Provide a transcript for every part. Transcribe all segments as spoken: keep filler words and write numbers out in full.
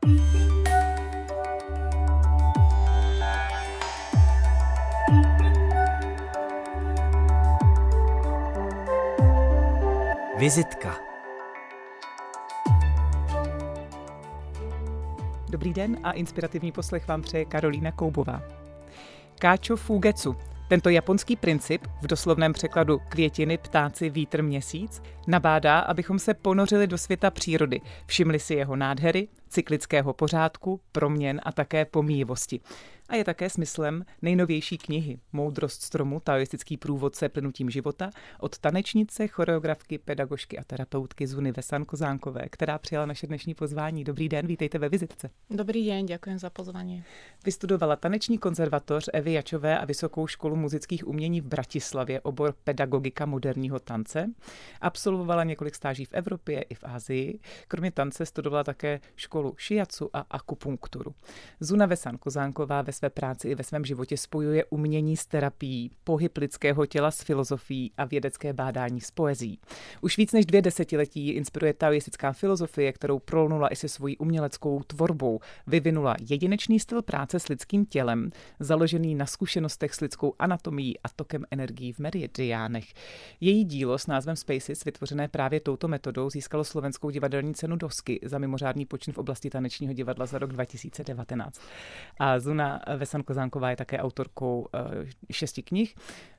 Vizitka. Dobrý den a inspirativní poslech vám přeje Karolína Koubová. Káčo Fugetsu. Tento japonský princip, v doslovném překladu květiny, ptáci, vítr, měsíc, nabádá, abychom se ponořili do světa přírody, všimli si jeho nádhery, cyklického pořádku, proměn a také pomíjivosti. A je také smyslem nejnovější knihy Moudrost stromu, taoistický průvodce plynutím života od tanečnice, choreografky, pedagožky a terapeutky Zuny Vesan-Kozánkové, která přijala naše dnešní pozvání. Dobrý den, vítejte ve Vizitce. Dobrý den, děkuji za pozvání. Vystudovala taneční konzervatoř Evy Jačové a Vysokou školu muzických umění v Bratislavě, obor pedagogika moderního tance. Absolvovala několik stáží v Evropě i v Asii. Kromě tance studovala také školu šiacu a akupunkturu. Zuna Vesan-Kozánková ve své práci i ve svém životě spojuje umění s terapií, pohyb lidského těla s filozofií a vědecké bádání s poezí. Už víc než dvě desetiletí ji inspiruje taoistická filozofie, kterou prolnula i se svojí uměleckou tvorbou. Vyvinula jedinečný styl práce s lidským tělem, založený na zkušenostech s lidskou anatomií a tokem energií v meridiánech. Její dílo s názvem Spaces, vytvořené právě touto metodou, získalo slovenskou divadelní cenu Dosky za mimořádný počin v oblasti tanečního divadla za rok dva tisíce devatenáct. A Zuna Vesan-Kozánková je také autorkou šesti knih.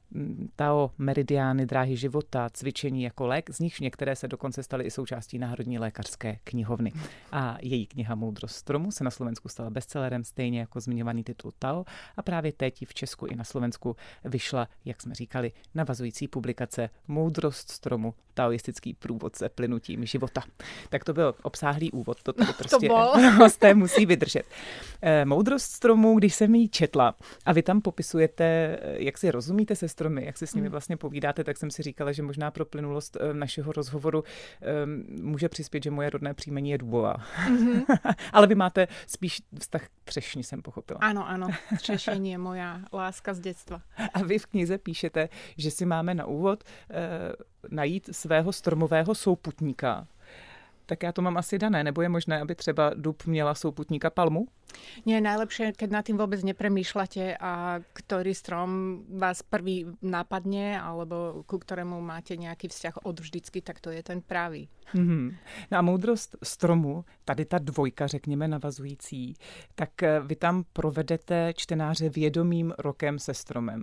Tao, Meridiány, dráhy života, cvičení jako lék, z nichž některé se dokonce staly i součástí Národní lékařské knihovny. A její kniha Moudrost stromu se na Slovensku stala bestsellerem, stejně jako zmiňovaný titul Tao. A právě teď v Česku i na Slovensku vyšla, jak jsme říkali, navazující publikace Moudrost stromu, taoistický průvodce plynutím života. Tak to byl obsáhlý úvod, to tady prostě hosté musí vydržet. Moudrost stromu, když jsem ji četla a vy tam popisujete, jak si rozumíte se stromy, jak si s nimi vlastně povídáte, tak jsem si říkala, že možná pro plynulost našeho rozhovoru um, může přispět, že moje rodné příjmení je Dubová. Mm-hmm. Ale vy máte spíš vztah k třešni, jsem pochopila. Ano, ano, třešení je moja láska z dětstva. A vy v knize píšete, že si máme na úvod uh, najít svého stromového souputníka. Tak já to mám asi dané. Nebo je možné, aby třeba dub měla souputníka palmu? Nie je najlepšie, keď nad tým vôbec nepremýšľate a ktorý strom vás prvý napadne alebo ku ktorému máte nejaký vzťah od vždycky, tak to je ten pravý. Mm-hmm. No a Moudrost stromu, tady ta dvojka, řekněme, navazující, tak vy tam provedete čtenáře vědomým rokem se stromem.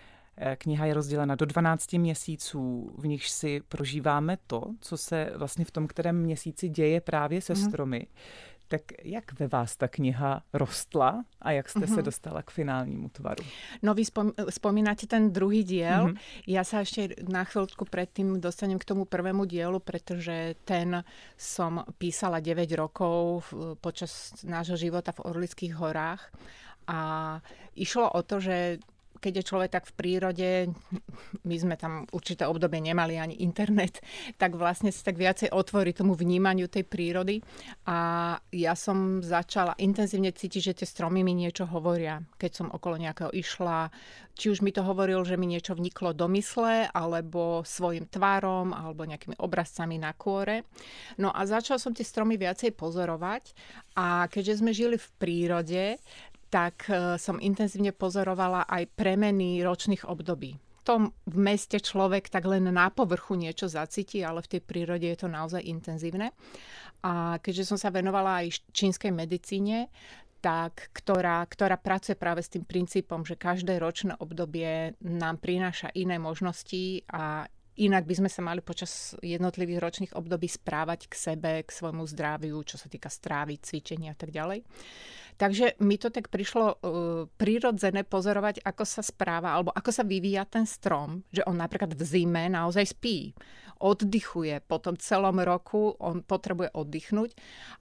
Kniha je rozdělena do dvanácti měsíců, v nichž si prožíváme to, co se vlastně v tom kterém měsíci děje právě se stromy. Tak jak ve vás ta kniha rostla a jak jste mm-hmm. se dostala k finálnímu tvaru? No vy spom- spomínate ten druhý diel. Mm-hmm. Ja sa ešte na chvíľku predtým dostanem k tomu prvému dielu, pretože ten som písala deväť rokov počas nášho života v Orlických horách. A išlo o to, že keď je človek tak v prírode, my sme tam určité obdobie nemali ani internet, tak vlastne sa tak viacej otvorí tomu vnímaniu tej prírody. A ja som začala intenzívne cítiť, že tie stromy mi niečo hovoria. Keď som okolo nejakého išla, či už mi to hovoril, že mi niečo vniklo do mysle, alebo svojim tvárom, alebo nejakými obrazcami na kôre. No a začala som tie stromy viacej pozorovať. A keďže sme žili v prírode, tak som intenzívne pozorovala aj premeny ročných období. V tom v meste človek tak len na povrchu niečo zacíti, ale v tej prírode je to naozaj intenzívne. A keďže som sa venovala aj čínskej medicíne, tak, ktorá, ktorá pracuje práve s tým princípom, že každé ročné obdobie nám prináša iné možnosti a inak by sme sa mali počas jednotlivých ročných období správať k sebe, k svojmu zdraviu, čo sa týka strávy, cvičenia a tak ďalej. Takže mi to tak prišlo uh, prirodzené pozorovať, ako sa správa, alebo ako sa vyvíja ten strom, že on napríklad v zime naozaj spí, oddychuje, po tom celom roku on potrebuje oddychnúť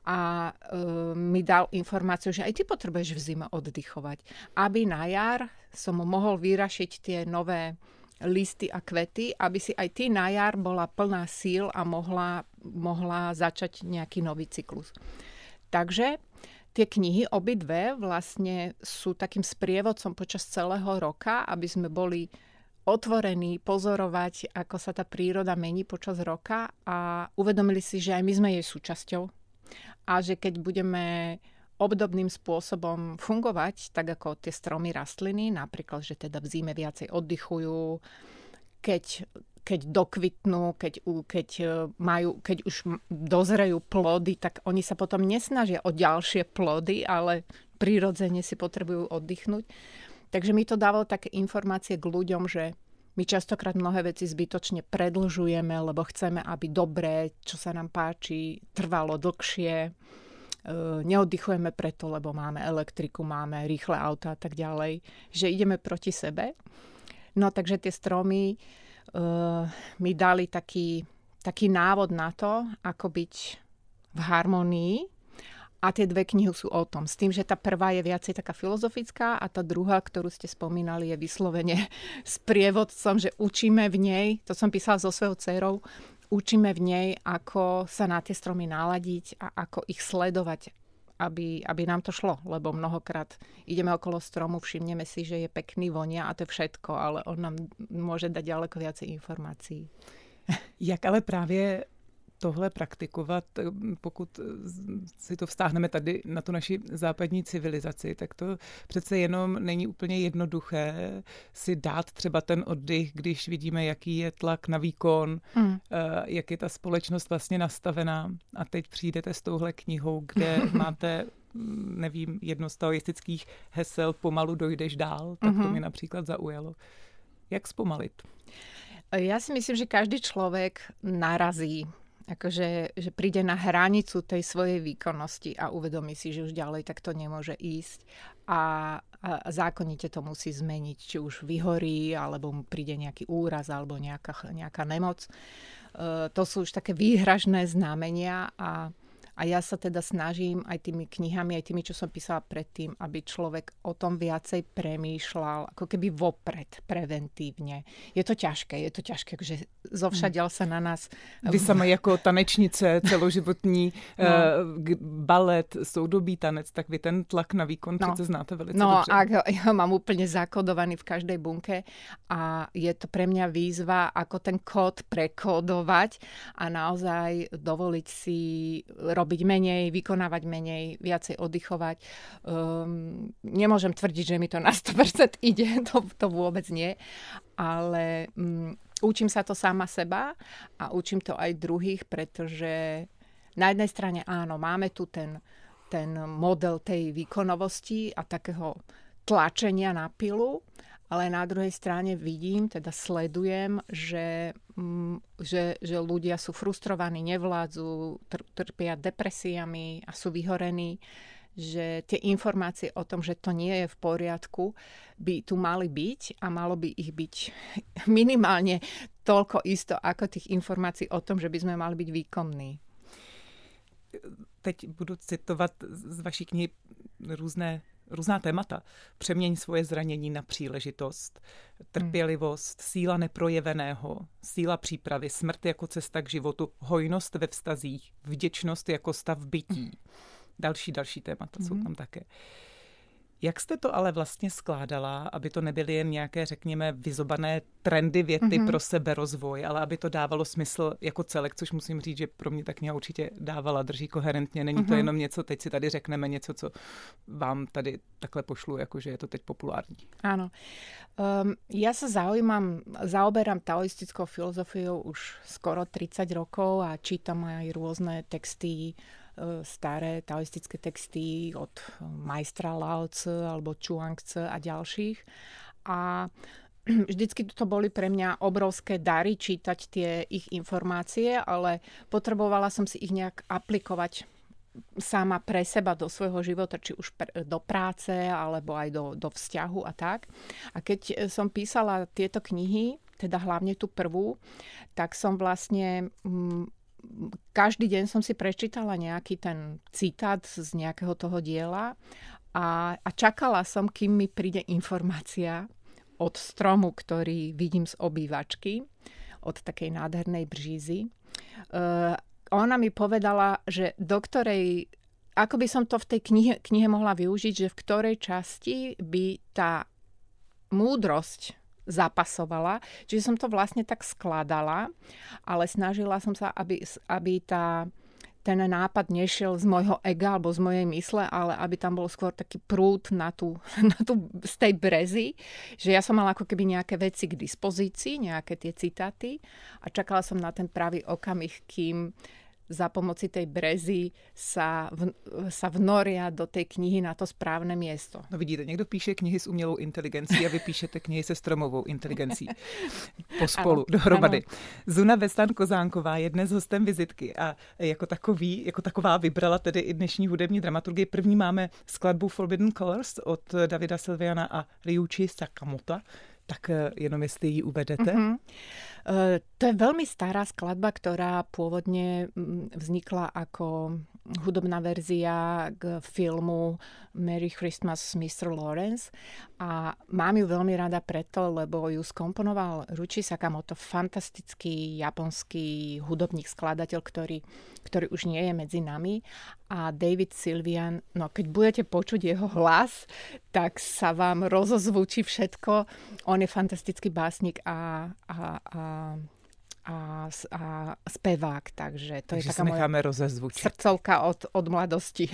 a uh, mi dal informáciu, že aj ty potrebuješ v zime oddychovať, aby na jar som mohol vyrašiť tie nové listy a kvety, aby si aj ty na jar bola plná síl a mohla, mohla začať nejaký nový cyklus. Takže tie knihy obidve vlastne sú takým sprievodcom počas celého roka, aby sme boli otvorení pozorovať, ako sa tá príroda mení počas roka a uvedomili si, že aj my sme jej súčasťou. a že keď budeme obdobným spôsobom fungovať, tak ako tie stromy, rastliny, napríklad, že teda v zime viacej oddychujú, keď, keď dokvitnú, keď, keď, majú, keď už dozrejú plody, tak oni sa potom nesnažia o ďalšie plody, ale prirodzene si potrebujú oddychnúť. Takže mi to dávalo také informácie k ľuďom, že my častokrát mnohé veci zbytočne predlžujeme, lebo chceme, aby dobré, čo sa nám páči, trvalo dlhšie. Neoddychujeme preto, lebo máme elektriku, máme rýchle auta a tak ďalej, že ideme proti sebe. No takže tie stromy uh, mi dali taký, taký návod na to, ako byť v harmonii. A tie dve knihy sú o tom. S tým, že tá prvá je viacej taká filozofická a tá druhá, ktorú ste spomínali, je vyslovene s prievodcom, že učíme v nej, to som písala so svojou dcerou, učíme v nej, ako sa na tie stromy naladiť a ako ich sledovať, aby, aby nám to šlo. Lebo mnohokrát ideme okolo stromu, všimneme si, že je pekný, vonia a to je všetko, ale on nám môže dať ďaleko viacej informácií. Jak ale právě tohle praktikovat, pokud si to vztáhneme tady na tu naši západní civilizaci, tak to přece jenom není úplně jednoduché si dát třeba ten oddych, když vidíme, jaký je tlak na výkon, mm. jak je ta společnost vlastně nastavená. A teď přijdete s touhle knihou, kde máte, nevím, jedno z taoistických hesel pomalu dojdeš dál, tak mm-hmm. to mě například zaujalo. Jak zpomalit? Ja si myslím, že každý človek narazí, akože že príde na hranicu tej svojej výkonnosti a uvedomí si, že už ďalej takto nemôže ísť a, a zákonite to musí zmeniť, či už vyhorí, alebo mu príde nejaký úraz, alebo nejaká, nejaká nemoc. Uh, to sú už také výhražné znamenia a A ja sa teda snažím aj tými knihami, aj tými, čo som písala predtým, aby človek o tom viacej premýšľal, ako keby vopred, preventívne. Je to ťažké, je to ťažké, že zovšadiaľ sa na nás... Vy sama jako tanečnice, celoživotní, no. uh, balet, soudobý tanec, tak vy ten tlak na výkon no. přece znáte velice no, dobře. No, ja ho mám úplne zakodovaný v každej bunke a je to pre mňa výzva, ako ten kód prekodovať a naozaj dovoliť si robiť byť menej, vykonávať menej, viacej oddychovať. Um, nemôžem tvrdiť, že mi to na sto percent ide, to, to vôbec nie, ale um, učím sa to sama seba a učím to aj druhých, pretože na jednej strane áno, máme tu ten, ten model tej výkonovosti a takého tlačenia na pilu, ale na druhej strane vidím, teda sledujem, že, že, že ľudia sú frustrovaní, nevládzu, trpia depresiami a sú vyhorení, že tie informácie o tom, že to nie je v poriadku, by tu mali byť a malo by ich byť minimálne toľko isto ako tých informácií o tom, že by sme mali byť výkonní. Teď budu citovat z vaší knihy různé Různá témata. Přeměň svoje zranění na příležitost, trpělivost, síla neprojeveného, síla přípravy, smrt jako cesta k životu, hojnost ve vztazích, vděčnost jako stav bytí. Další, další témata mm. jsou tam také. Jak jste to ale vlastně skládala, aby to nebyly jen nějaké, řekněme, vyzobané trendy věty mm-hmm. pro seberozvoj, ale aby to dávalo smysl jako celek, což musím říct, že pro mě ta kniha určitě dávala, drží koherentně. Není mm-hmm. to jenom něco, teď si tady řekneme něco, co vám tady takhle pošlu, jakože je to teď populární. Áno. Um, ja sa zaujímam, zaoberám taoistickou filozofiou už skoro tridsať rokov a čítam aj rôzne texty, staré taoistické texty od majstra Lao Tzu alebo Chuang Tzu a ďalších. A vždycky to boli pre mňa obrovské dary čítať tie ich informácie, ale potrebovala som si ich nejak aplikovať sama pre seba do svojho života, či už do práce, alebo aj do, do vzťahu a tak. A keď som písala tieto knihy, teda hlavne tú prvú, tak som vlastne... Mm, každý deň som si prečítala nejaký ten citát z nejakého toho diela a, a čakala som, kým mi príde informácia od stromu, ktorý vidím z obývačky, od takej nádhernej břízy. Uh, ona mi povedala, že do ktorej, ako by som to v tej knihe, knihe mohla využiť, že v ktorej časti by tá múdrosť zapasovala. Čiže som to vlastne tak skladala, ale snažila som sa, aby, aby tá, ten nápad nešiel z môjho ega alebo z mojej mysle, ale aby tam bol skôr taký prúd na tú, na tú, z tej brezy, že ja som mala ako keby nejaké veci k dispozícii, nejaké tie citáty a čakala som na ten pravý okamih, kým za pomoci tej brezy sa, v, sa vnoria do tej knihy na to správne miesto. No vidíte, někdo píše knihy s umělou inteligencí a vy píšete knihy se stromovou inteligencí. Pospolu, ano, dohromady. Ano. Zuna Vesan-Kozánková je dnes hostem Vizitky a jako takový, jako taková vybrala tedy i dnešní hudební dramaturgii. První máme skladbu Forbidden Colors od Davida Sylviana a Ryuichi Sakamota. Tak jenom jestli ji uvedete. Uh-huh. Uh, to je veľmi stará skladba, ktorá pôvodne vznikla ako hudobná verzia k filmu Merry Christmas mister Lawrence a mám ju veľmi rada preto, lebo ju skomponoval Ryuichi Sakamoto, fantastický japonský hudobník, skladateľ, ktorý, ktorý už nie je medzi nami a David Sylvian, no keď budete počuť jeho hlas, tak sa vám rozozvučí všetko. On je fantastický básnik a, a, a A, a spevák, takže to takže je taká moja srdcovka od, od mladosti.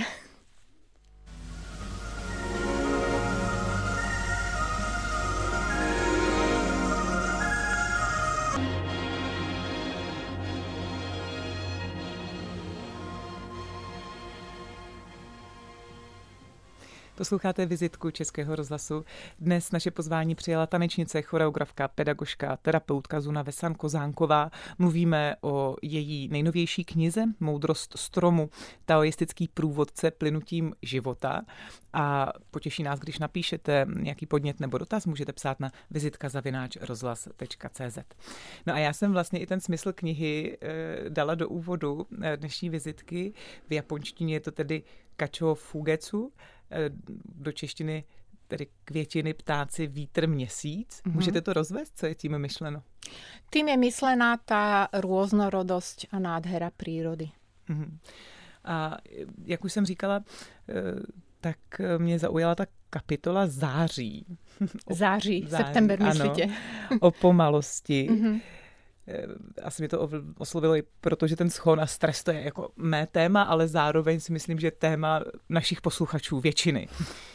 Posloucháte Vizitku Českého rozhlasu. Dnes naše pozvání přijala tanečnice, choreografka, pedagožka, terapeutka Zuna Vesan-Kozánková. Mluvíme o její nejnovější knize Moudrost stromu, taoistický průvodce plynutím života. A potěší nás, když napíšete nějaký podnět nebo dotaz, můžete psát na vizitka zavináč rozhlas tečka cé zet. No a já jsem vlastně i ten smysl knihy e, dala do úvodu dnešní vizitky. V japonštině je to tedy Kačo Fugetsu, do češtiny tedy květiny, ptáci, vítr, měsíc. Mm-hmm. Můžete to rozvést? Co je tím myšleno? Tým je myslená tá rôznorodosť a nádhera prírody. Mm-hmm. A jak už jsem říkala, tak mě zaujala ta kapitola září. Září, září september myslíte. O pomalosti. Mm-hmm. Asi mi to oslovilo i proto, že ten schon a stres to je jako mé téma, ale zároveň si myslím, že téma našich posluchačů, většiny.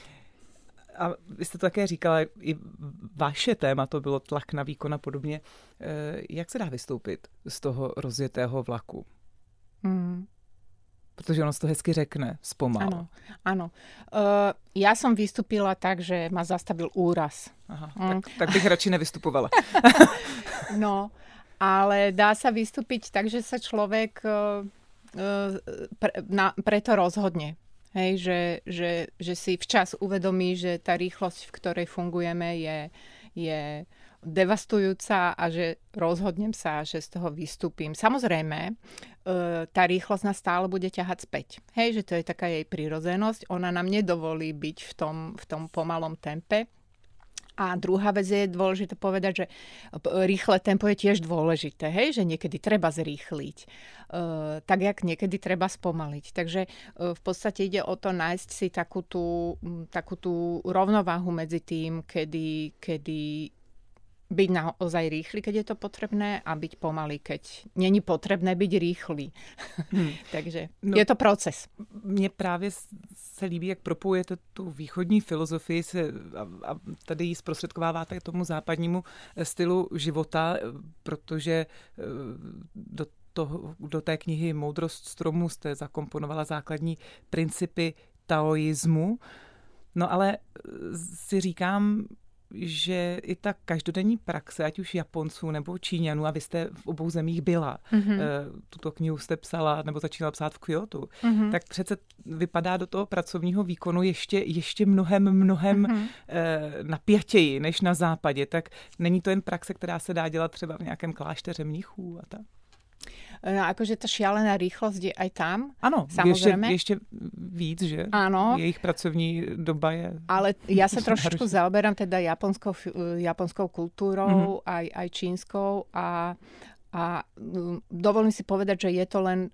A vy jste to také říkala, i vaše téma to bylo tlak na výkon a podobně. Jak se dá vystoupit z toho rozjetého vlaku? Mm. Protože ono to hezky řekne, zpomal. Áno, áno. Uh, ja som vystúpila tak, že ma zastavil úraz. Aha, mm. tak, tak bych radši nevystupovala. No, ale dá sa vystúpiť tak, že sa človek uh, pre, na, preto rozhodne. Hej, že, že, že si včas uvedomí, že tá rýchlosť, v ktorej fungujeme, je, je devastujúca a že rozhodnem sa, že z toho vystúpim. Samozrejme, uh, tá rýchlosť nás stále bude ťahať späť. Hej, že to je taká jej prirodzenosť. Ona nám nedovolí byť v tom, v tom pomalom tempe. A druhá vec je dôležité povedať, že rýchle tempo je tiež dôležité, hej? Že niekedy treba zrýchliť, uh, tak jak niekedy treba spomaliť. Takže uh, v podstate ide o to nájsť si takú tú, takú tú rovnováhu medzi tým, kedy, kedy byť naozaj rýchly, keď je to potrebné, a byť pomalý, keď není potrebné byť rýchly. Hmm. Takže no, je to proces. Mně právě se líbí, jak propojujete tu východní filozofii se, a, a tady ji zprostředkováváte tomu západnímu stylu života, protože do, toho, do té knihy Moudrost stromu jste zakomponovala základní principy taoismu. No ale si říkám, že i ta každodenní praxe, ať už Japonců nebo Číňanů, a vy jste v obou zemích byla, mm-hmm. tuto knihu jste psala nebo začínala psát v Kyotu, mm-hmm. tak přece vypadá do toho pracovního výkonu ještě, ještě mnohem, mnohem mm-hmm. napětěji než na západě. Tak není to jen praxe, která se dá dělat třeba v nějakém klášteře mnichů a tak? No, akože tá šialená rýchlosť je aj tam. Áno, samozrejme. Ešte, ešte víc, že? Áno. Jejich pracovní doba je... Ale ja sa trošičku zaoberám teda japonskou, japonskou kultúrou, mm-hmm. aj, aj čínskou a, a dovolím si povedať, že je to len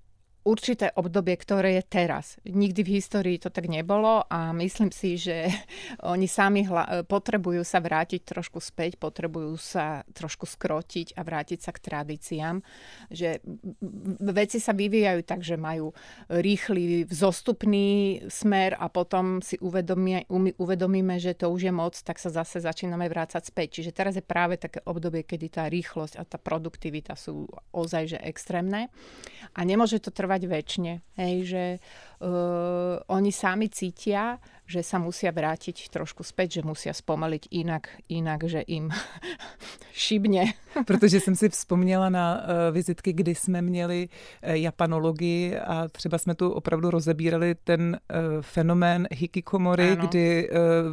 určité obdobie, ktoré je teraz. Nikdy v histórii to tak nebolo a myslím si, že oni sami hla- potrebujú sa vrátiť trošku späť, potrebujú sa trošku skrotiť a vrátiť sa k tradíciám. Že veci sa vyvíjajú tak, že majú rýchly vzostupný smer a potom si uvedomí, uvedomíme, že to už je moc, tak sa zase začíname vrácať späť. Čiže teraz je práve také obdobie, kedy tá rýchlosť a tá produktivita sú ozaj že extrémne a nemôže to trvať väčšine. Hej, že uh, oni sami cítia, že sa musia vrátiť trošku späť, že musia spomaliť inak, inak že im šibne. Protože jsem si vzpomněla na uh, vizitky, kdy jsme měli uh, japanologii a třeba jsme tu opravdu rozebírali ten uh, fenomén hikikomori, ano. kdy uh,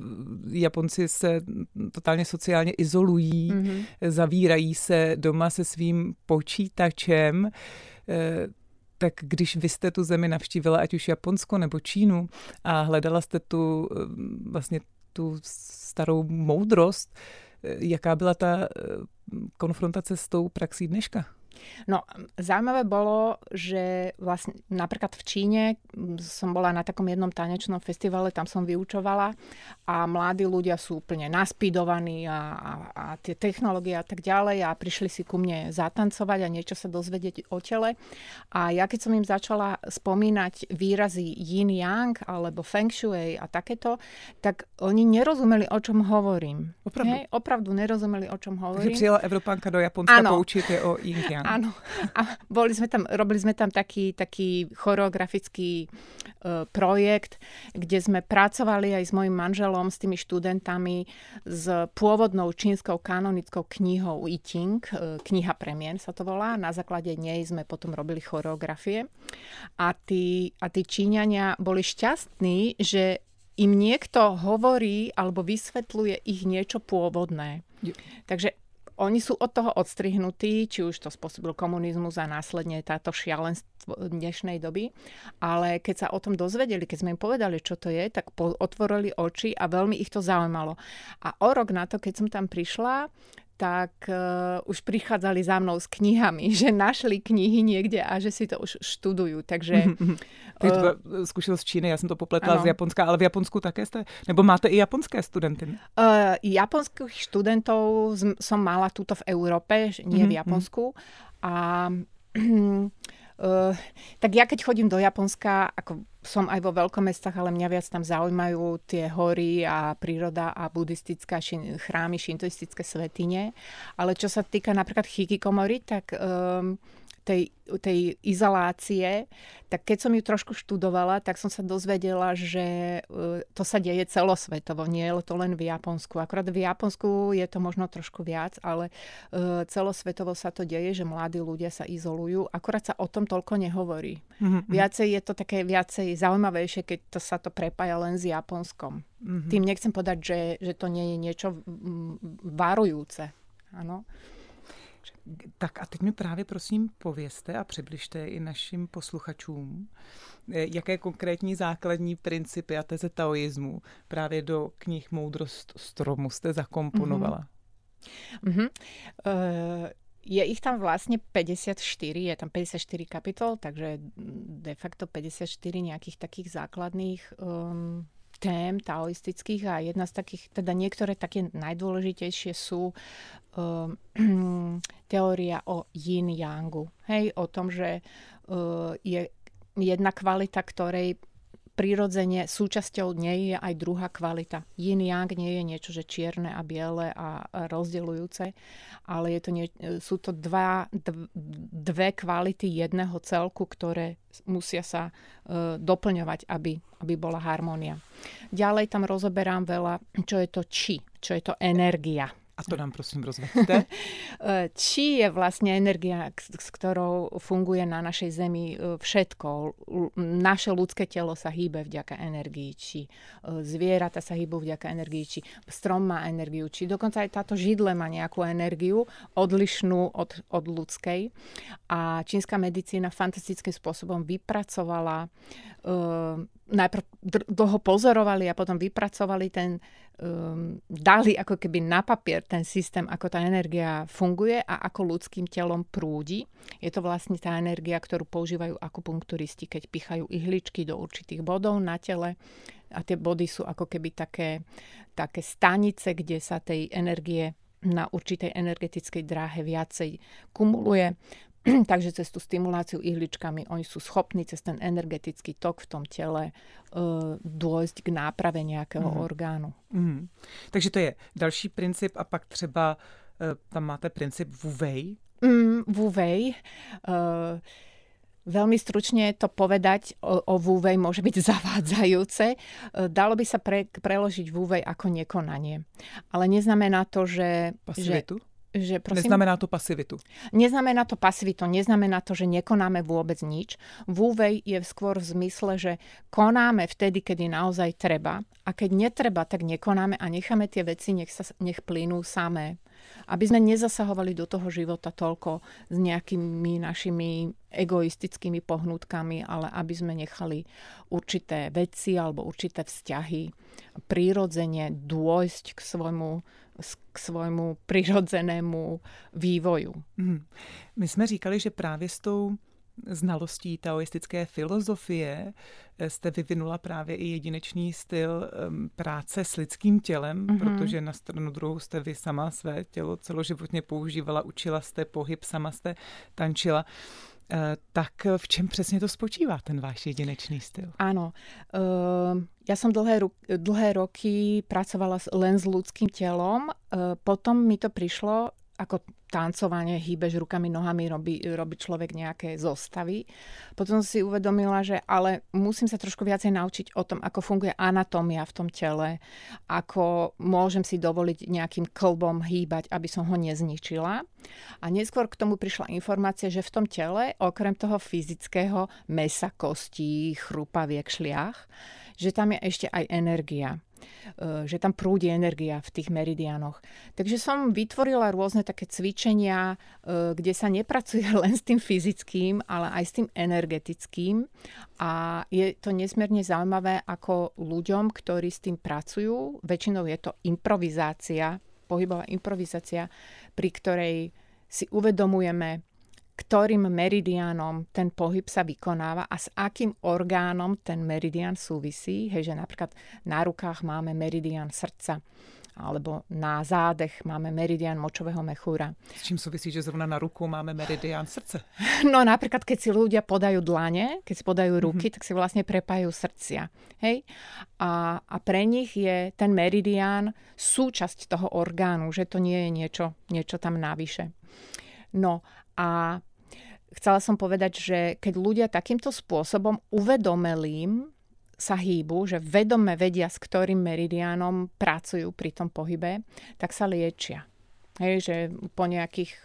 Japonci se totálně sociálně izolují, mm-hmm. zavírají se doma se svým počítačem. Uh, tak když vy jste tu zemi navštívila, ať už Japonsko nebo Čínu a hledala jste tu vlastně tu starou moudrost, jaká byla ta konfrontace s tou praxí dneška? No, zaujímavé bolo, že vlastne napríklad v Číne som bola na takom jednom tanečnom festivale, tam som vyučovala a mladí ľudia sú úplne naspídovaní a, a, a tie technológie a tak ďalej a prišli si ku mne zatancovať a niečo sa dozvedieť o tele. A ja keď som im začala spomínať výrazy yin-yang alebo feng shui a takéto, tak oni nerozumeli, o čom hovorím. Opravdu? Hej, opravdu nerozumeli, o čom hovorím. Takže přijela Evropánka do Japonska poučiť je o yin-yang. Áno. A boli sme tam, robili sme tam taký, taký choreografický uh, projekt, kde sme pracovali aj s mojim manželom, s tými študentami, s pôvodnou čínskou kanonickou knihou I Ching, uh, kniha premien sa to volá. Na základe nej sme potom robili choreografie. A tí, a tí Číňania boli šťastní, že im niekto hovorí alebo vysvetľuje ich niečo pôvodné. Takže oni sú od toho odstrihnutí, či už to spôsobil komunizmus a následne táto šialenstvo dnešnej doby. Ale keď sa o tom dozvedeli, keď sme im povedali, čo to je, tak otvorili oči a veľmi ich to zaujímalo. A o rok na to, keď som tam prišla, tak uh, už prichádzali za mnou s knihami, že našli knihy niekde a že si to už študujú. Takže... Ty uh, zkušil z Číny, já jsem to popletla ano. z Japonska, ale v Japonsku také jste? Nebo máte i japonské studenty? Uh, japonských študentov som mala tuto v Európe, nie mm-hmm. v Japonsku. A... Uh, tak ja keď chodím do Japonska, ako som aj vo veľkomestách, ale mňa viac tam zaujímajú tie hory a príroda a buddhistická šin, chrámy, šintoistické svätyne. Ale čo sa týka napríklad hikikomori, tak um, tej, tej izolácie, tak keď som ju trošku študovala, tak som sa dozvedela, že uh, to sa deje celosvetovo, nie je to len v Japonsku. Akorát v Japonsku je to možno trošku viac, ale uh, celosvetovo sa to deje, že mladí ľudia sa izolujú. Akorát sa o tom toľko nehovorí. Mm-hmm. Viacej je to také viacej zaujímavejšie, keď to sa to prepája len s Japonskom. Mm-hmm. Tým nechcem povedať, že, že to nie je niečo varujúce. Áno. Tak a teď mi právě prosím povězte a přibližte i našim posluchačům, jaké konkrétní základní principy a teze taoismu právě do knih Moudrost stromu jste zakomponovala. Mm-hmm. Uh... Je ich tam vlastne päťdesiatštyri, je tam päťdesiatštyri kapitol, takže de facto päťdesiatštyri nejakých takých základných um, tém taoistických a jedna z takých, teda niektoré také najdôležitejšie sú um, teória o yin-yangu. Hej, o tom, že uh, je jedna kvalita, ktorej prirodzene súčasťou nej je aj druhá kvalita. Yin-yang nie je niečo, že čierne a biele a rozdeľujúce, ale je to nie, sú to dva, dve kvality jedného celku, ktoré musia sa uh, doplňovať, aby, aby bola harmónia. Ďalej tam rozoberám veľa, čo je to chi, čo je to energia. A to nám prosím rozveďte. Chi je vlastne energia, s ktorou funguje na našej Zemi všetko. Naše ľudské telo sa hýbe vďaka energii Chi. Zvieratá sa hýbu vďaka energii Chi. Strom má energiu Chi. Dokonca aj táto židle má nejakú energiu odlišnú od, od ľudskej. A čínska medicína fantastickým spôsobom vypracovala uh, najprv dlho pozorovali a potom vypracovali ten, um, dali ako keby na papier ten systém, ako tá energia funguje a ako ľudským telom prúdi. Je to vlastne tá energia, ktorú používajú akupunkturisti, keď pichajú ihličky do určitých bodov na tele. A tie body sú ako keby také, také stanice, kde sa tej energie na určitej energetickej dráhe viacej kumuluje. Takže cez tú stimuláciu ihličkami oni sú schopní cez ten energetický tok v tom tele uh, dôjsť k náprave nejakého mm. orgánu. Mm. Takže to je další princip a pak třeba uh, tam máte princip Wu Wei. Mm, Wu Wei. Uh, Veľmi stručne to povedať o, o Wu Wei môže byť zavádzajúce. Dalo by sa pre, preložiť Wu Wei ako nekonanie. Ale neznamená to, že... Pasivitu? Že, že, prosím, neznamená to pasivitu. Neznamená to pasivitu, neznamená to, že nekonáme vôbec nič. Wu Wei je skôr v zmysle, že konáme vtedy, kedy naozaj treba. A keď netreba, tak nekonáme a necháme tie veci, nech, sa, nech plynú samé. Aby sme nezasahovali do toho života toľko s nejakými našimi egoistickými pohnutkami, ale aby sme nechali určité veci alebo určité vzťahy prirodzene dôjsť k svojmu, k svojmu prirodzenému vývoju. Hmm. My jsme říkali, že právě s tou znalostí taoistické filozofie jste vyvinula právě i jedinečný styl um, práce s lidským tělem, mm-hmm. protože na stranu druhou jste vy sama své tělo celoživotně používala, učila jste pohyb, sama jste tančila. Uh, tak v čem přesně to spočívá, ten váš jedinečný styl? Áno. Uh, ja som dlhé, dlhé roky pracovala len s ľudským telom. Uh, potom mi to prišlo ako tancovanie, hýbeš rukami, nohami, robí, robí človek nejaké zostavy. Potom som si uvedomila, že ale musím sa trošku viacej naučiť o tom, ako funguje anatómia v tom tele, ako môžem si dovoliť nejakým klbom hýbať, aby som ho nezničila. A neskôr k tomu prišla informácia, že v tom tele, okrem toho fyzického mesa, kostí, chrupaviek, šliach, že tam je ešte aj energia. Že tam prúdi energia v tých meridiánoch. Takže som vytvorila rôzne také cvičenia, kde sa nepracuje len s tým fyzickým, ale aj s tým energetickým. A je to nesmierne zaujímavé, ako ľuďom, ktorí s tým pracujú, väčšinou je to improvizácia, pohybová improvizácia, pri ktorej si uvedomujeme, ktorým meridiánom ten pohyb sa vykonáva a s akým orgánom ten meridián súvisí. Hej, že napríklad na rukách máme meridián srdca, alebo na zádech máme meridián močového mechúra. S čím súvisí, že zrovna na ruku máme meridián srdce? No napríklad, keď si ľudia podajú dlane, keď si podajú ruky, mm-hmm. tak si vlastne prepájajú srdcia. Hej? A, a pre nich je ten meridián súčasť toho orgánu, že to nie je niečo, niečo tam navyše. No a chcela som povedať, že keď ľudia takýmto spôsobom uvedomelým sa hýbu, že vedome vedia, s ktorým meridiánom pracujú pri tom pohybe, tak sa liečia. Hej, že po nejakých,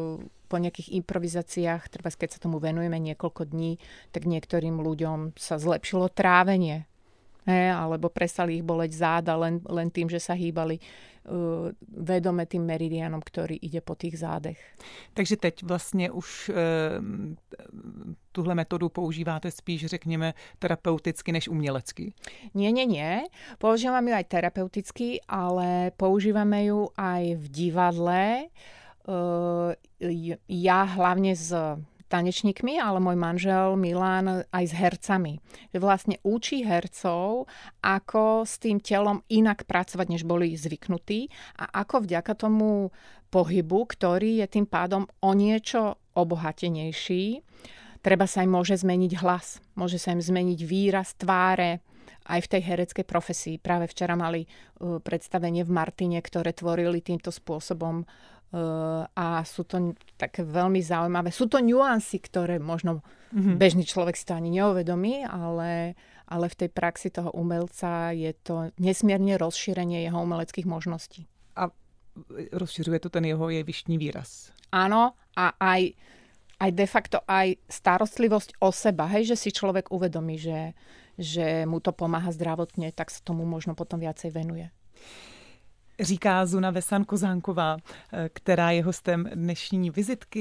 po nejakých improvizáciách, treba keď sa tomu venujeme niekoľko dní, tak niektorým ľuďom sa zlepšilo trávenie. Hej, alebo prestali ich boleť záda len, len tým, že sa hýbali uh, vedome tým meridiánom, ktorý ide po tých zádech. Takže teď vlastně už uh, tuhle metodu používáte spíš, řekněme, terapeuticky než umělecky? Nie, nie, nie. Používame ju aj terapeuticky, ale používame ju aj v divadle. Uh, ja hlavne z tanečníkmi, ale môj manžel Milan aj s hercami. Že vlastne učí hercov, ako s tým telom inak pracovať, než boli zvyknutí a ako vďaka tomu pohybu, ktorý je tým pádom o niečo obohatenejší, treba sa im môže zmeniť hlas, môže sa im zmeniť výraz tváre, aj v tej hereckej profesii. Práve včera mali uh, predstavenie v Martine, ktoré tvorili týmto spôsobom uh, a sú to také veľmi zaujímavé. Sú to nuancy, ktoré možno mm-hmm. bežný človek si to ani neuvedomí, ale, ale v tej praxi toho umelca je to nesmierne rozšírenie jeho umeleckých možností. A rozšiřuje to ten jeho jevištní výraz. Áno, a aj, aj de facto aj starostlivosť o seba, hej, že si človek uvedomí, že že mu to pomáha zdravotne, tak sa tomu možno potom viacej venuje. Říká Zuna Vesan Kozánková, která je hostem dnešní vizitky.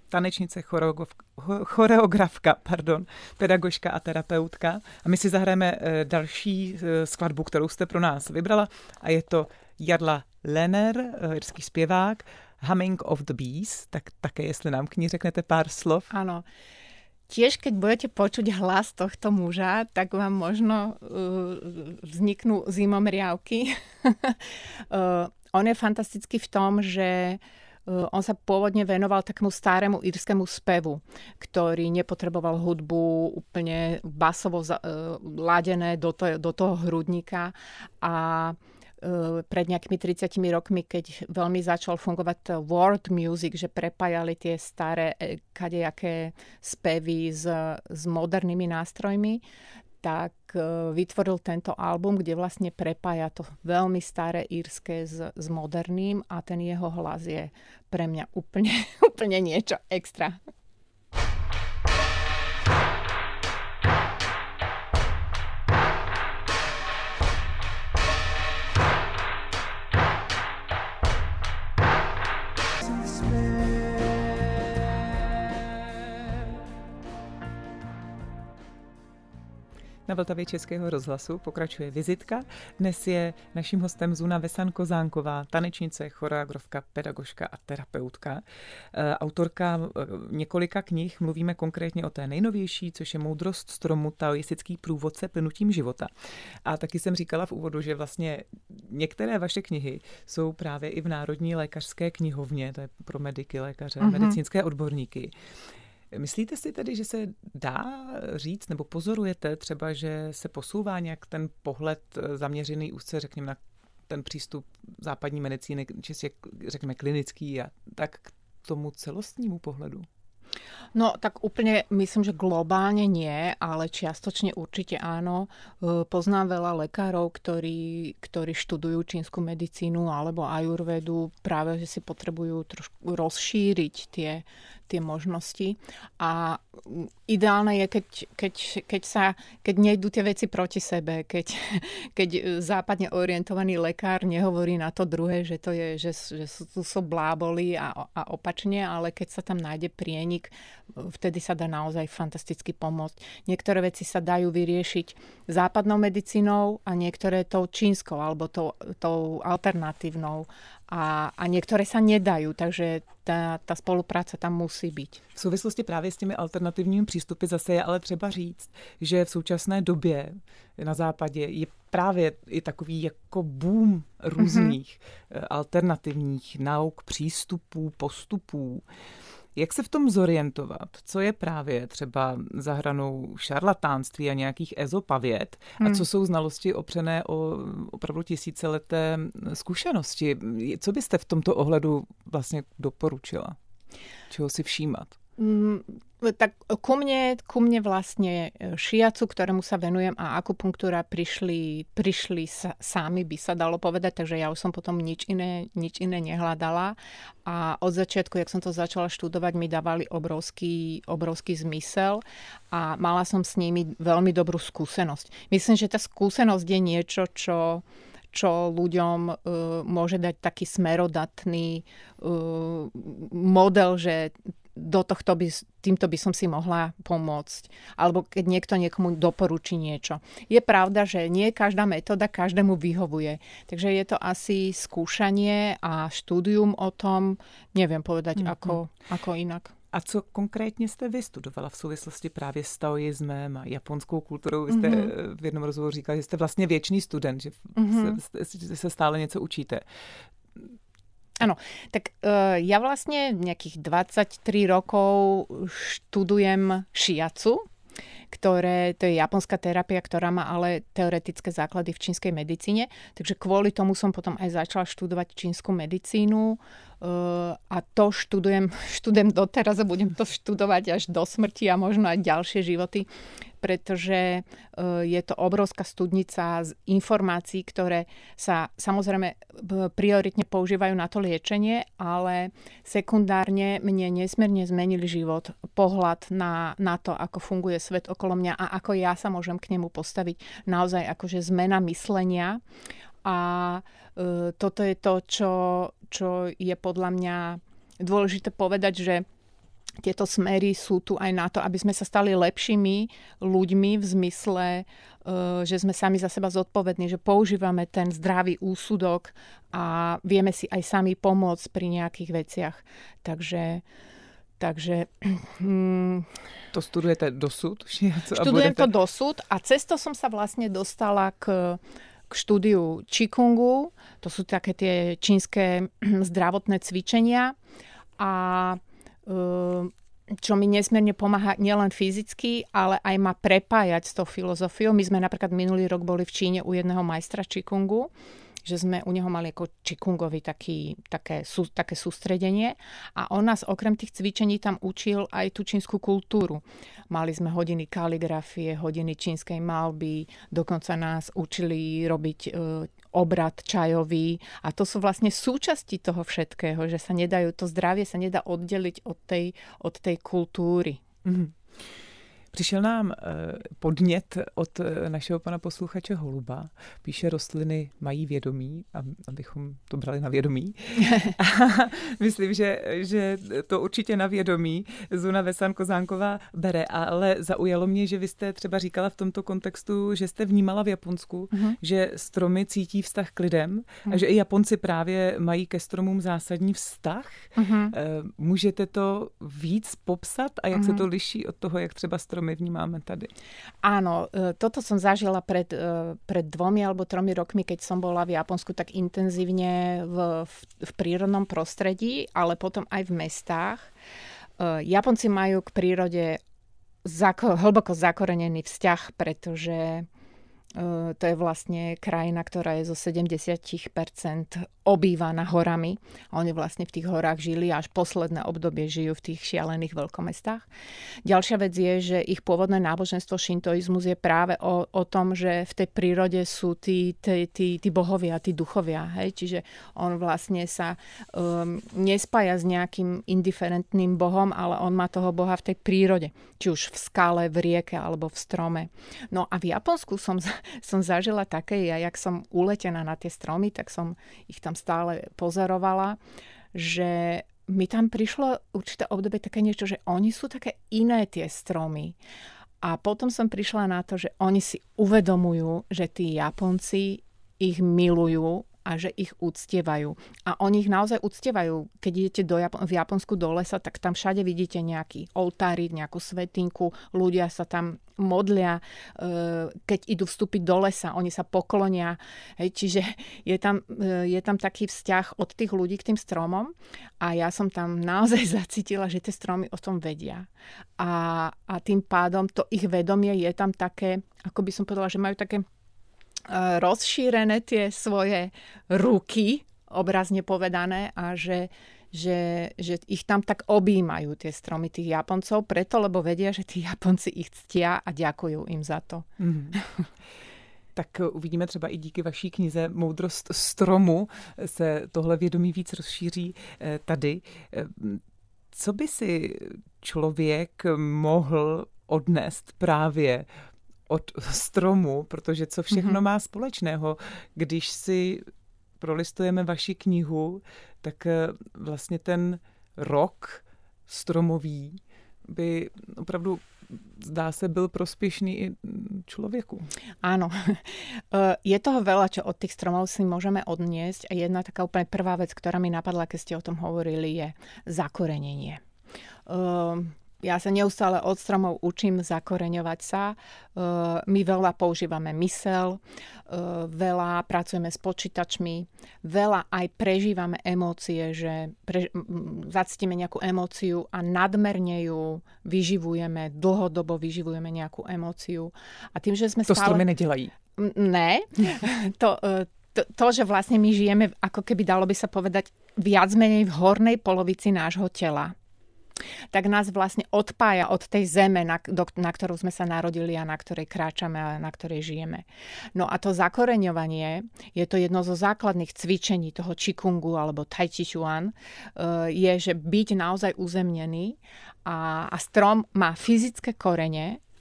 tanečnice, choreografka, pardon, pedagožka a terapeutka. A my si zahrajeme další skladbu, kterou jste pro nás vybrala, a je to Jarla Lener, irský zpěvák, Humming of the Bees. Tak také, jestli nám k ní řeknete pár slov. Áno. Tiež, keď budete počuť hlas tohto muža, tak vám možno uh, vzniknú zimomriavky. uh, on je fantastický v tom, že uh, on sa pôvodne venoval takému starému írskému spevu, ktorý nepotreboval hudbu úplne basovo uh, ladené do, to, do toho hrudníka, a pred nejakými tridsiatimi rokmi, keď veľmi začal fungovať world music, že prepájali tie staré kadejaké spevy s, s modernými nástrojmi, tak vytvoril tento album, kde vlastne prepája to veľmi staré írske s, s moderným, a ten jeho hlas je pre mňa úplne, úplne niečo extra. Na Vltavě Českého rozhlasu pokračuje Vizitka. Dnes je naším hostem Zuna Vesan-Kozánková, tanečnice, choreografka, pedagožka a terapeutka. Autorka několika knih, mluvíme konkrétně o té nejnovější, což je Moudrost stromu, taoistický průvodce plynutím života. A taky jsem říkala v úvodu, že vlastně některé vaše knihy jsou právě i v Národní lékařské knihovně, to je pro mediky, lékaře, mm-hmm. medicínské odborníky. Myslíte si tedy, že se dá říct, nebo pozorujete třeba, že se posouvá nějak ten pohled zaměřený úzce, řekněme, na ten přístup západní medicíny, čistě, řekněme, klinický, a tak k tomu celostnímu pohledu? No, tak úplne myslím, že globálne nie, ale čiastočne určite áno. Poznám veľa lekárov, ktorí, ktorí študujú čínsku medicínu alebo ajurvedu, práve že si potrebujú trošku rozšíriť tie, tie možnosti. A ideálne je, keď, keď, keď, sa, keď nejdú tie veci proti sebe, keď, keď západne orientovaný lekár nehovorí na to druhé, že to je, že, že sú, sú bláboli a, a opačne, ale keď sa tam nájde prienik, vtedy sa dá naozaj fantasticky pomôcť. Niektoré veci sa dajú vyriešiť západnou medicínou a niektoré tou čínskou alebo tou, tou alternatívnou. A, a niektoré sa nedajú, takže tá, tá spolupráca tam musí byť. V souvislosti právě s těmi alternativními přístupy zase je ale třeba říct, že v současné době na západě je právě i takový jako boom různých mm-hmm. alternativních nauk, přístupů, postupů. Jak se v tom zorientovat? Co je právě třeba za hranou šarlatánství a nějakých ezopavěd? A co jsou znalosti opřené o opravdu tisícileté zkušenosti? Co byste v tomto ohledu vlastně doporučila? Čeho si všímat? Mm, tak ku mne, ku mne vlastne šiacu, ktorému sa venujem, a akupunktúra prišli, prišli sa, sami, by sa dalo povedať, takže ja už som potom nič iné, nič iné nehľadala. A od začiatku, jak som to začala študovať, mi dávali obrovský, obrovský zmysel a mala som s nimi veľmi dobrú skúsenosť. Myslím, že tá skúsenosť je niečo, čo čo ľuďom uh, môže dať taký smerodatný uh, model, že do tohto by, týmto by som si mohla pomôcť. Alebo keď niekto niekomu doporučí niečo. Je pravda, že nie každá metóda každému vyhovuje. Takže je to asi skúšanie a štúdium o tom. Neviem povedať, mm-hmm. ako, ako inak. A co konkrétně jste vy studovala v souvislosti právě s taoismem a japonskou kulturou? Vy jste mm-hmm. v jednom rozhovoru říkala, že jste vlastně věčný student, že mm-hmm. se, se stále něco učíte. Áno, tak uh, ja vlastne nejakých dvadsaťtri rokov študujem šiacu, ktoré, to je japonská terapia, ktorá má ale teoretické základy v čínskej medicíne. Takže kvôli tomu som potom aj začala študovať čínsku medicínu uh, a to študujem, študujem doteraz a budem to študovať až do smrti a možno aj ďalšie životy, pretože uh, je to obrovská studnica z informácií, ktoré sa samozrejme prioritne používajú na to liečenie, ale sekundárne mne nesmierne zmenili život, pohľad na, na to, ako funguje svet okolo mňa a ako ja sa môžem k nemu postaviť. Naozaj akože zmena myslenia. A uh, toto je to, čo, čo je podľa mňa dôležité povedať, že tieto smery sú tu aj na to, aby sme sa stali lepšími ľuďmi v zmysle, že sme sami za seba zodpovední, že používame ten zdravý úsudok a vieme si aj sami pomôcť pri nejakých veciach. Takže... takže hmm, to studujete dosud? Študujem to dosud a cesto som sa vlastne dostala k, k štúdiu Qigongu. To sú také tie čínske zdravotné cvičenia a čo mi nesmierne pomáha nielen fyzicky, ale aj ma prepájať s tou filozofiou. My sme napríklad minulý rok boli v Číne u jedného majstra Qigongu, že sme u neho mali ako Qigongový taký, také, sú, také sústredenie a on nás okrem tých cvičení tam učil aj tú čínsku kultúru. Mali sme hodiny kaligrafie, hodiny čínskej malby, dokonca nás učili robiť e, obrad čajový a to sú vlastne súčasti toho všetkého, že sa nedajú, to zdravie sa nedá oddeliť od tej, od tej kultúry. Mm-hmm. Přišel nám podnět od našeho pana posluchače Holuba. Píše, rostliny mají vědomí, abychom to brali na vědomí. A myslím, že, že to určitě na vědomí Zuna Vesan-Kozánková bere, ale zaujalo mě, že vy jste třeba říkala v tomto kontextu, že jste vnímala v Japonsku, uh-huh. že stromy cítí vztah k lidem uh-huh. a že i Japonci právě mají ke stromům zásadní vztah. Uh-huh. Můžete to víc popsat a jak uh-huh. se to liší od toho, jak třeba stromy my vnímáme tady. Áno, toto som zažila pred, pred dvomi alebo tromi rokmi, keď som bola v Japonsku tak intenzívne v, v, v prírodnom prostredí, ale potom aj v mestách. Japonci majú k prírode zako, hlboko zakorenený vzťah, pretože to je vlastne krajina, ktorá je zo sedemdesiat percent obývaná horami. Oni vlastne v tých horách žili až posledné obdobie žijú v tých šialených veľkomestách. Ďalšia vec je, že ich pôvodné náboženstvo šintoizmus je práve o, o tom, že v tej prírode sú tí, tí, tí, tí bohovia, tí duchovia. Hej? Čiže on vlastne sa um, nespája s nejakým indiferentným bohom, ale on má toho boha v tej prírode. Či už v skale, v rieke alebo v strome. No a v Japonsku som som zažila také, ja jak som uletená na tie stromy, tak som ich tam stále pozorovala, že mi tam prišlo určité obdobie také niečo, že oni sú také iné tie stromy. A potom som prišla na to, že oni si uvedomujú, že tí Japonci ich milujú a že ich uctievajú. A oni ich naozaj uctievajú. Keď idete do Japo- v Japonsku do lesa, tak tam všade vidíte nejaký oltárik, nejakú svätynku, ľudia sa tam modlia, keď idú vstúpiť do lesa, oni sa poklonia. Hej, čiže je tam, je tam taký vzťah od tých ľudí k tým stromom a ja som tam naozaj zacítila, že tie stromy o tom vedia. A, a tým pádom to ich vedomie je tam také, ako by som povedala, že majú také rozšírené tie svoje ruky, obrazne povedané, a že, že, že ich tam tak objímajú tie stromy tých Japoncov, preto, lebo vedia, že tí Japonci ich ctia a ďakujú im za to. Mm. Tak uvidíme třeba i díky vaší knize Moudrost stromu se tohle vědomí víc rozšíří tady. Co by si člověk mohl odnést právě od stromu, protože co všechno mm-hmm. má společného. Když si prolistujeme vaši knihu, tak vlastně ten rok stromový by opravdu, zdá se, byl prospěšný i člověku. Áno. Je toho veľa, čo od tých stromov si môžeme odniesť a jedna taká úplne prvá vec, ktorá mi napadla, keď ste o tom hovorili, je zakorenenie. Um, Ja sa neustále od stromov učím zakoreňovať sa. My veľa používame myseľ, veľa pracujeme s počítačmi, veľa aj prežívame emócie, že pre, zacítime nejakú emóciu a nadmerne ju vyživujeme, dlhodobo vyživujeme nejakú emóciu. A tým, že sme to stále... stromy nedelají. Ne. To, to, to, že vlastne my žijeme, ako keby dalo by sa povedať, viac menej v hornej polovici nášho tela, tak nás vlastne odpája od tej zeme, na, do, na ktorú sme sa narodili a na ktorej kráčame a na ktorej žijeme. No a to zakoreňovanie je to jedno zo základných cvičení toho Qigongu alebo Tai Chi Chuan, je, že byť naozaj uzemnený a, a strom má fyzické korene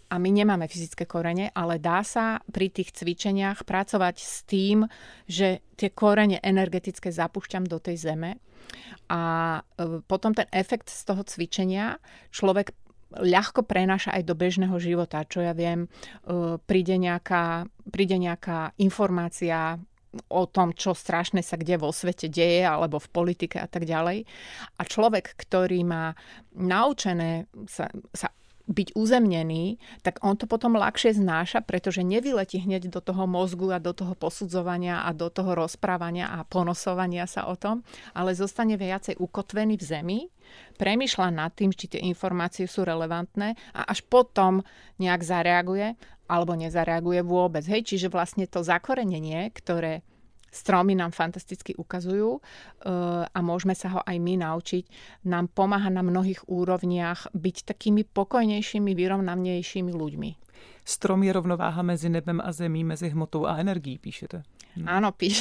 a my nemáme fyzické korene, ale dá sa pri tých cvičeniach pracovať s tým, že tie korene energetické zapúšťam do tej zeme a potom ten efekt z toho cvičenia človek ľahko prenáša aj do bežného života. Čo ja viem, príde nejaká, príde nejaká informácia o tom, čo strašné sa kde vo svete deje, alebo v politike a tak ďalej. A človek, ktorý má naučené sa, sa byť uzemnený, tak on to potom ľahšie znáša, pretože nevyletí hneď do toho mozgu a do toho posudzovania a do toho rozprávania a ponosovania sa o tom, ale zostane viacej ukotvený v zemi, premýšľa nad tým, či tie informácie sú relevantné a až potom nejak zareaguje alebo nezareaguje vôbec. Hej, čiže vlastne to zakorenenie, ktoré stromy nám fantasticky ukazujú a môžeme sa ho aj my naučiť, nám pomáha na mnohých úrovniach byť takými pokojnejšími, vyrovnanejšími ľuďmi. Strom je rovnováha mezi nebem a zemí, mezi hmotou a energií, píšete. Hm. Áno, píše.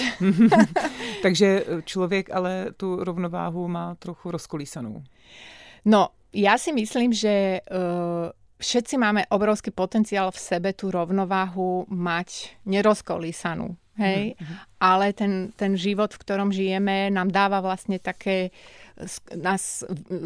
Takže člověk ale tu rovnováhu má trochu rozkolísanou. No, ja si myslím, že uh, všetci máme obrovský potenciál v sebe tú rovnováhu mať nerozkolísanú. Hej, mm-hmm. ale ten, ten život, v ktorom žijeme, nám dáva vlastne také, nás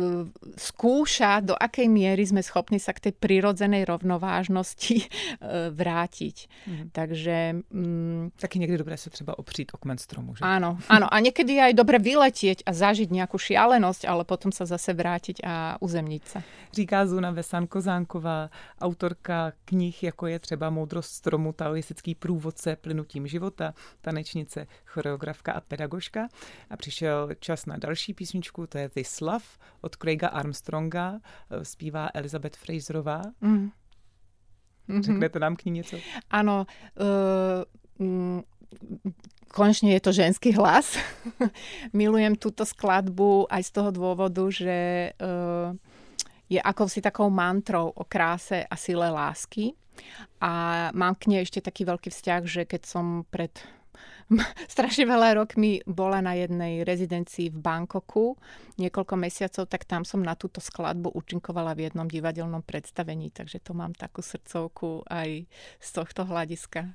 skúša, do akej miery sme schopní sa k tej prirodzenej rovnovážnosti vrátiť. Mm-hmm. Takže... Mm, Taky někdy dobré se třeba opřít o kmen stromu, že? Áno, áno. A niekedy je aj dobre vyletieť a zažiť nejakú šialenosť, ale potom sa zase vrátiť a uzemniť sa. Říká Zuna Vesan-Kozánková, autorka knih, jako je třeba Moudrost stromu, taoistický průvodce plynutím života, tanečnice, choreografka a pedagožka. A přišel čas na další písničku, to je This Love od Craiga Armstronga, zpívá Elizabeth Fraserová. Mm. Mm-hmm. Řeknete nám k ní něco? Áno, uh, mm, konečne je to ženský hlas. Milujem túto skladbu aj z toho dôvodu, že uh, je akousi takou mantrou o kráse a sile lásky. A mám k nej ešte taký veľký vzťah, že keď som pred strašne veľa rokmi bola na jednej rezidencii v Bangkoku niekoľko mesiacov, tak tam som na túto skladbu účinkovala v jednom divadelnom predstavení, takže to mám takú srdcovku aj z tohto hľadiska.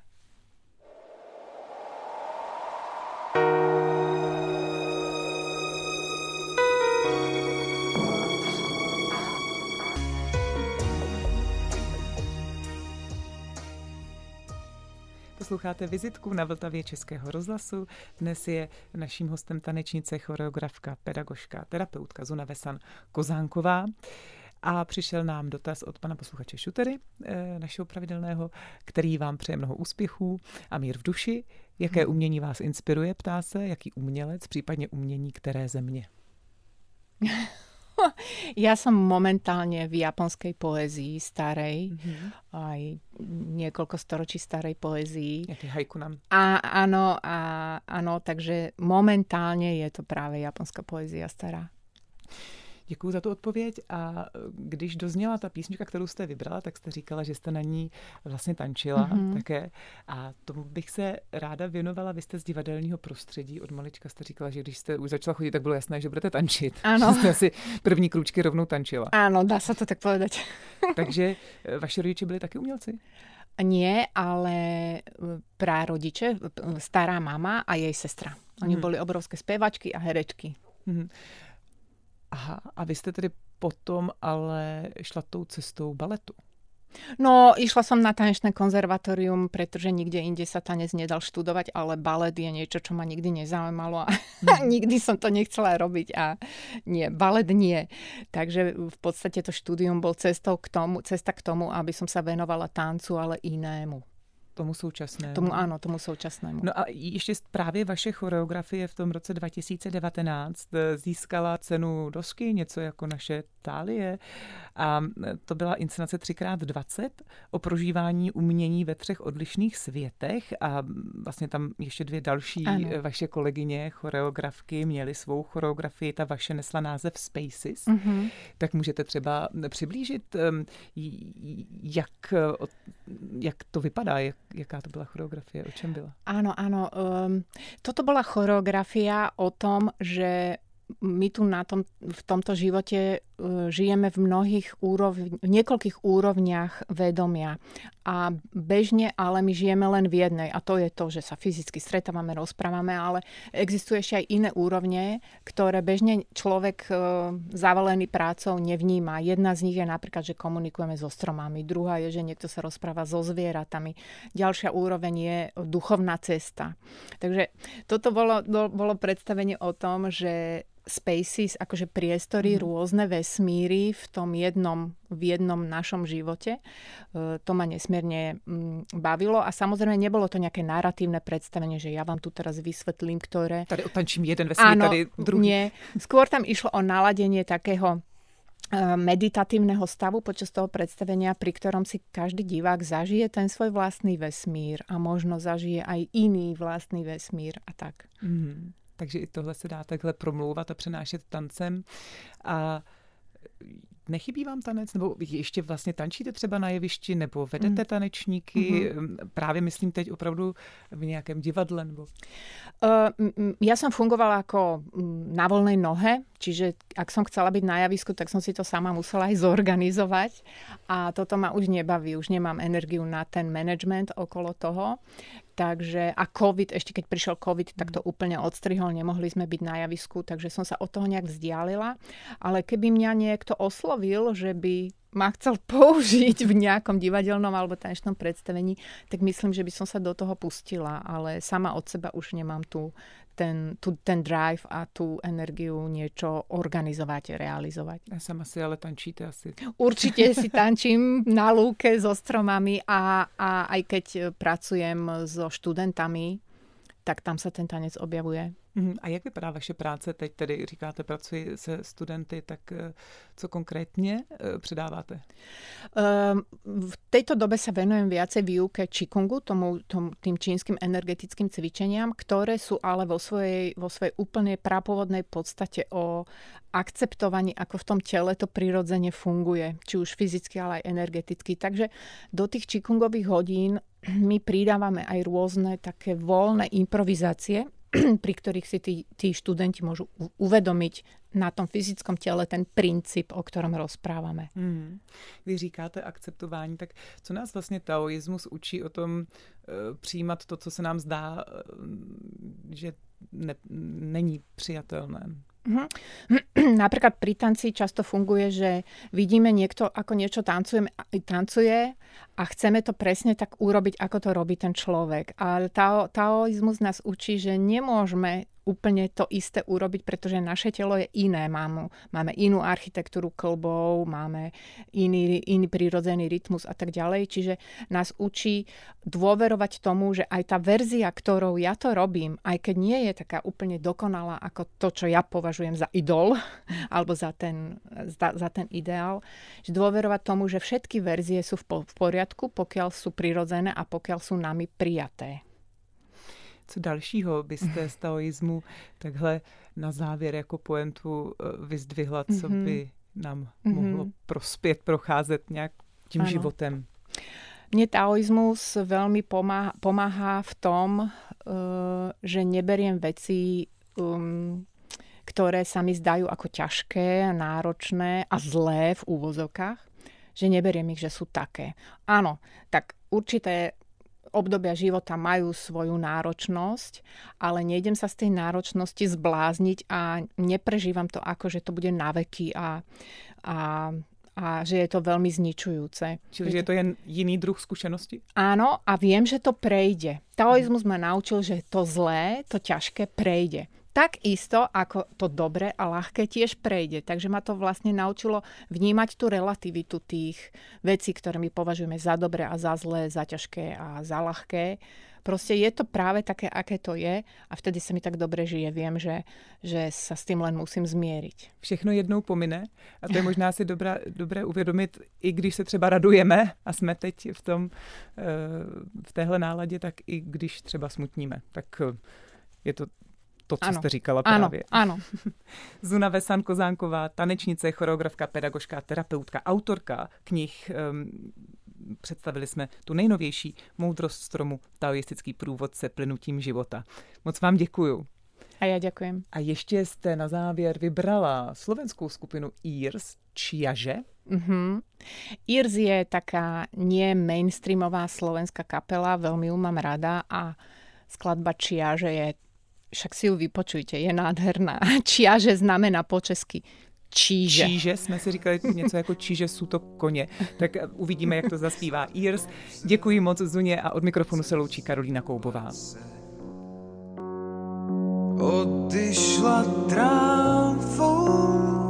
Posloucháte Vizitku na Vltavě Českého rozhlasu. Dnes je naším hostem tanečnice, choreografka, pedagožka, terapeutka Zuna Vesan-Kozánková. A přišel nám dotaz od pana posluchače Šutery, našeho pravidelného, který vám přeje mnoho úspěchů a mír v duši. Jaké umění vás inspiruje, ptá se, jaký umělec, případně umění které země? Ja som momentálne v japonskej poézii starej, mm-hmm. aj niekoľko storočí starej poézii. Jaký haiku nám? A, áno, a, áno, takže momentálne je to práve japonská poézia stará. Děkuji za tu odpověď a když dozněla ta písnička, kterou jste vybrala, tak jste říkala, že jste na ní vlastně tančila mm-hmm. také a tomu bych se ráda věnovala. Vy jste z divadelního prostředí, od malička jste říkala, že když jste už začala chodit, tak bylo jasné, že budete tančit. Ano. Že jste asi první krůčky rovnou tančila. Áno, dá sa to tak povedať. Takže vaši rodiče byli taky umělci? Nie, ale prarodiče, stará mama a jej sestra. Oni mm. boli obrovské spevačky a herečky. Mm. Aha, a vy jste tedy potom ale šla tou cestou baletu? No, išla som na tanečné konzervatórium, pretože nikde inde sa tanec nedal študovať, ale balet je niečo, čo ma nikdy nezaujímalo a mm. nikdy som to nechcela robiť a nie, balet nie. Takže v podstate to štúdium bol cestou k tomu, cesta k tomu, aby som sa venovala tancu, ale inému. Tomu současnému. Tomu áno, tomu současnému. No a ještě právě vaše choreografie v tom roce dva tisíce devatenáct získala cenu Dosky, něco jako naše Thálie. A to byla inscenace tři krát dvacet o prožívání umění ve třech odlišných světech a vlastně tam ještě dvě další ano. vaše kolegyně, choreografky, měly svou choreografii, ta vaše nesla název Spaces. Mm-hmm. Tak můžete třeba přiblížit, jak, jak to vypadá, jak jaká to bola choreografia? O čem byla? Áno, áno. Um, toto bola choreografia o tom, že my tu na tom, v tomto živote žijeme v mnohých úrovni, v niekoľkých úrovniach vedomia. A bežne, ale my žijeme len v jednej. A to je to, že sa fyzicky stretávame, rozprávame, ale existujú ešte aj iné úrovne, ktoré bežne človek zavalený prácou nevníma. Jedna z nich je napríklad, že komunikujeme so stromami. Druhá je, že niekto sa rozpráva so zvieratami. Ďalšia úroveň je duchovná cesta. Takže toto bolo, bolo predstavenie o tom, že spaces, akože priestory, mm. rôzne vesmíry v tom jednom, v jednom našom živote. To ma nesmierne bavilo a samozrejme nebolo to nejaké naratívne predstavenie, že ja vám tu teraz vysvetlím, ktoré... Tady otančím jeden vesmír, Áno, tady druhý. Nie. Skôr tam išlo o naladenie takého meditatívneho stavu počas toho predstavenia, pri ktorom si každý divák zažije ten svoj vlastný vesmír a možno zažije aj iný vlastný vesmír a tak. Mm. Takže i tohle se dá takhle promlouvat a přenášet tancem. A nechybí vám tanec? Nebo ještě vlastně tančíte třeba na jevišti? Nebo vedete tanečníky? Mm-hmm. Právě myslím teď opravdu v nějakém divadle? Nebo... Uh, ja som fungovala ako na voľnej nohe, čiže ak som chcela byť na javisku, tak som si to sama musela aj zorganizovať. A toto ma už nebaví. Už nemám energiu na ten management okolo toho. Takže a COVID, ešte keď prišiel COVID, tak to úplne odstrihol, nemohli sme byť na javisku, takže som sa od toho nejak vzdialila. Ale keby mňa niekto oslovil, že by ma chcel použiť v nejakom divadelnom alebo tanečnom predstavení, tak myslím, že by som sa do toho pustila, ale sama od seba už nemám tu ten, tu, ten drive a tú energiu niečo organizovať, realizovať. A sama si ale tančíte asi. Určite si tančím na lúke so stromami a, a aj keď pracujem so študentami, tak tam sa ten tanec objavuje. A jak vypadá vaše práce teď? Tedy říkáte, pracuji se studenty, tak co konkrétně předáváte? V tejto dobe sa venujem viacej výuke Qigongu, tomu, tomu, tým čínskym energetickým cvičeniam, ktoré sú ale vo svojej, vo svojej úplne prapôvodnej podstate o akceptovaní, ako v tom tele to prirodzene funguje, či už fyzicky, ale aj energeticky. Takže do tých Qigongových hodín my pridávame aj rôzne také voľné improvizácie, pri ktorých si tí, tí študenti môžu uvedomiť na tom fyzickom tele ten princíp, o ktorom rozprávame. Hmm. Když říkáte akceptování, tak co nás vlastně taoismus učí o tom e, přijímat to, co se nám zdá, e, že ne, není přijatelné? Uh-huh. Napríklad pri tanci často funguje, že vidíme niekto, ako niečo tancuje, tancuje a chceme to presne tak urobiť, ako to robí ten človek. Ale tao, taoizmus nás učí, že nemôžeme úplne to isté urobiť, pretože naše telo je iné. Máme, máme inú architektúru kĺbov, máme iný, iný prírodzený rytmus a tak ďalej. Čiže nás učí dôverovať tomu, že aj tá verzia, ktorou ja to robím, aj keď nie je taká úplne dokonalá ako to, čo ja považujem za idol, alebo za ten, za, za ten ideál, že dôverovať tomu, že všetky verzie sú v, v poriadku, pokiaľ sú prirodzené a pokiaľ sú nami prijaté. Co dalšího byste z taoismu takhle na závěr jako pointu vyzdvihla, co mm-hmm. by nám mm-hmm. mohlo prospět, procházet nějak tím ano. životem? Mne taoizmus veľmi pomáha, pomáha v tom, uh, že neberiem veci, um, ktoré sa mi zdajú ako ťažké, náročné a zlé v úvozovkách, že neberiem ich, že sú také. Áno, tak určité obdobia života majú svoju náročnosť, ale nejdem sa z tej náročnosti zblázniť a neprežívam to ako, že to bude naveky a, a, a že je to veľmi zničujúce. Čiže je to jen jiný druh skúsenosti? Áno, a viem, že to prejde. Taoizmus ma naučil, že to zlé, to ťažké prejde. Takisto ako to dobré a ľahké tiež prejde. Takže ma to vlastne naučilo vnímať tú relativitu tých vecí, ktoré my považujeme za dobré a za zlé, za ťažké a za ľahké. Proste je to práve také, aké to je a vtedy sa mi tak dobre žije. Viem, že, že sa s tým len musím zmieriť. Všechno jednou pomine a to je možná si dobré, dobré uvědomit, i když se třeba radujeme a jsme teď v tom, v téhle náladě, tak i když třeba smutníme. Tak je to to, co ano. jste říkala právě. Ano, ano. Zuna Vesan-Kozánková, tanečnice, choreografka, pedagožka, terapeutka, autorka knih. Um, představili jsme tu nejnovější Moudrost stromu, taoistický průvodce plynutím života. Moc vám děkuju. A já děkujem. A ještě jste na závěr vybrala slovenskou skupinu Ears, Čiaže. Uh-huh. Ears je taká nie mainstreamová slovenská kapela, veľmi ju mám rada a skladba Čiaže je, však si ju vypočujte, je nádherná. Čiaže znamená po česky číže. Číže, jsme si říkali něco jako číže jsou to koně. Tak uvidíme, jak to zaspívá Ears. Děkuji moc Zuně a od mikrofonu se loučí Karolína Koubová. Odyšla trávou